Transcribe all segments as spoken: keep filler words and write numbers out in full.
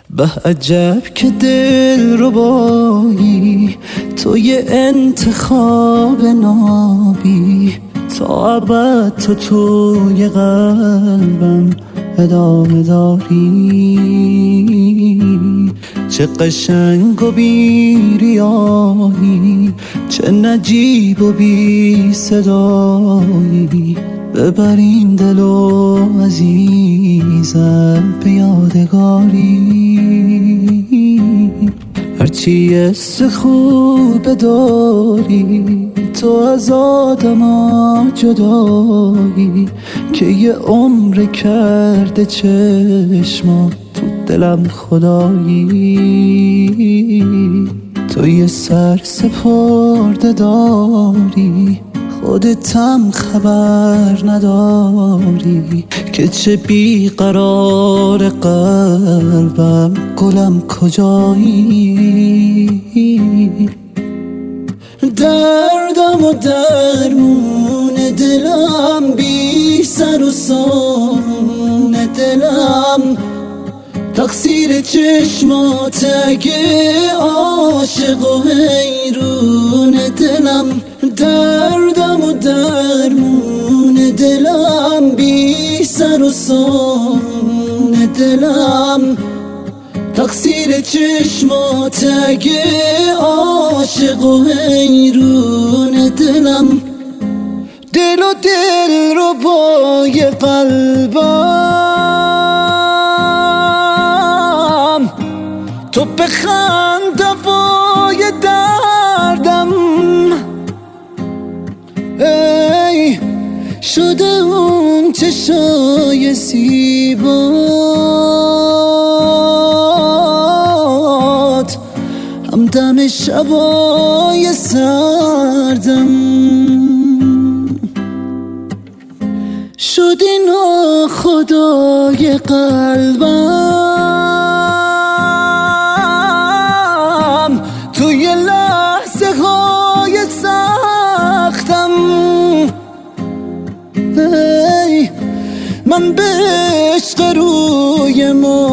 به عجب که دل ربایی توی انتخاب نابی، تا ابد تو توی قلبم ادامه داری. چه قشنگ و بی ریایی، چه نجیب و بی صدایی، ببر این دل و عزیزم به یادگاری. هرچی حس خوب داری تو از آدما جدایی، که یه عمر کرده چشما تو دلم خدایی. تو یه سر سپرده داری خودتم خبر نداری، که چه بیقرار قلبم گلم کجایی. دردم و درمون دلم، بی سر و سامون دلم، تقصیر چشمات اگه عاشق و حیرون دلم. دردم و درمون دلم، بی سر و سامون دلم، تقصیر چشمات اگه عاشق و حیرون دلم. دل و دل رو بای قلبم، تو بخند دوای دردم. ای شده اون چشای زیبات، همدم شبای سردم. شدی ناخدای قلبم، توی لحظه های سختم. ای من به عشق روی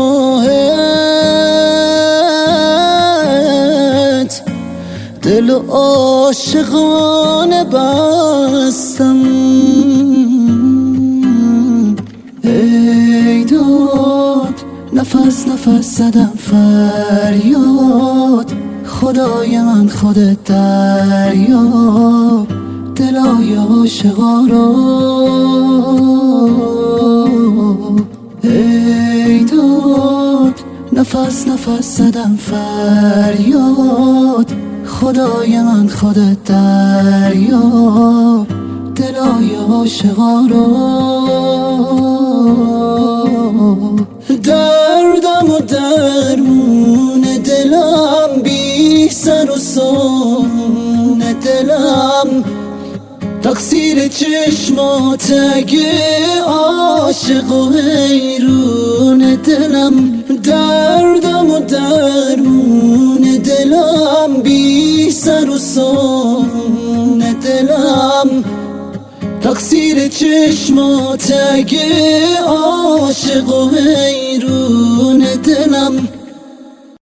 ماهت دل و عاشقانه بستم. ای داد نفس نفس زدم فریاد، خدای من خودت دریاب دلای عاشقا رو. ای داد نفس نفس زدم فریاد، خدای من خودت دریاب دلای عاشقا رو. دردم و درمون دلم، بی سر و سامون دلم، تقصیر چشمات اگه عاشق و حیرون دلم. دردم و درمون دلم، بی سر و سامون دلم، تقصیر چشمات اگه عاشق و حیرون دلم.